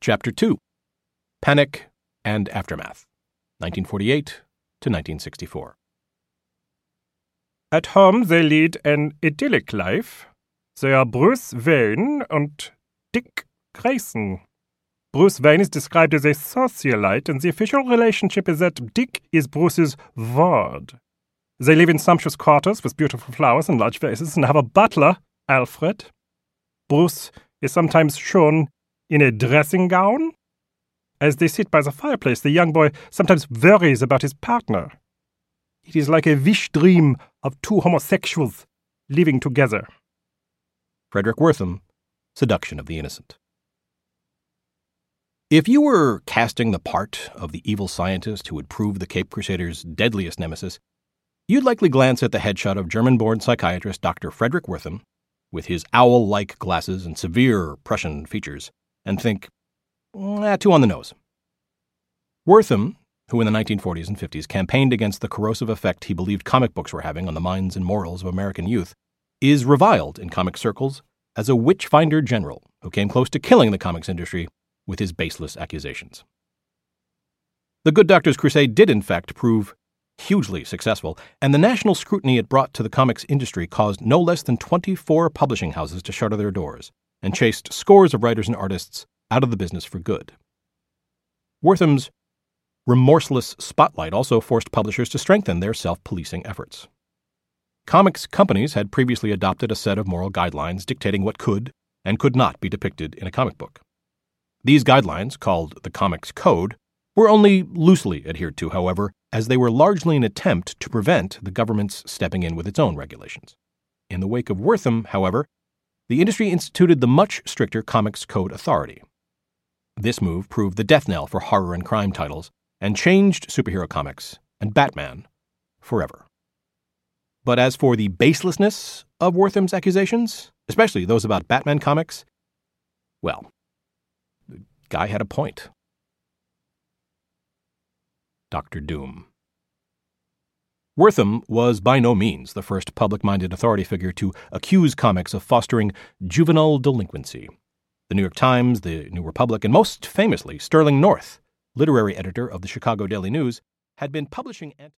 Chapter 2, Panic and Aftermath, 1948 to 1964. At home they lead an idyllic life. They are Bruce Wayne and Dick Grayson. Bruce Wayne is described as a socialite, and the official relationship is that Dick is Bruce's ward. They live in sumptuous quarters with beautiful flowers and large vases and have a butler, Alfred. Bruce is sometimes shown in a dressing gown. As they sit by the fireplace, the young boy sometimes worries about his partner. It is like a wish dream of two homosexuals living together. Frederick Wertham, Seduction of the Innocent. If you were casting the part of the evil scientist who would prove the Cape Crusaders' deadliest nemesis, you'd likely glance at the headshot of German-born psychiatrist Dr. Frederick Wertham, with his owl-like glasses and severe Prussian features, and think, too on the nose. Wertham, who in the 1940s and 50s campaigned against the corrosive effect he believed comic books were having on the minds and morals of American youth, is reviled in comic circles as a witch-finder general who came close to killing the comics industry with his baseless accusations. The Good Doctor's crusade did, in fact, prove hugely successful, and the national scrutiny it brought to the comics industry caused no less than 24 publishing houses to shutter their doors and chased scores of writers and artists out of the business for good. Wertham's remorseless spotlight also forced publishers to strengthen their self-policing efforts. Comics companies had previously adopted a set of moral guidelines dictating what could and could not be depicted in a comic book. These guidelines, called the Comics Code, were only loosely adhered to, however, as they were largely an attempt to prevent the government's stepping in with its own regulations. In the wake of Wertham, however, the industry instituted the much stricter Comics Code Authority. This move proved the death knell for horror and crime titles and changed superhero comics and Batman forever. But as for the baselessness of Wertham's accusations, especially those about Batman comics, well, the guy had a point. Dr. Doom. Wertham was by no means the first public-minded authority figure to accuse comics of fostering juvenile delinquency. The New York Times, the New Republic, and most famously, Sterling North, literary editor of the Chicago Daily News, had been publishing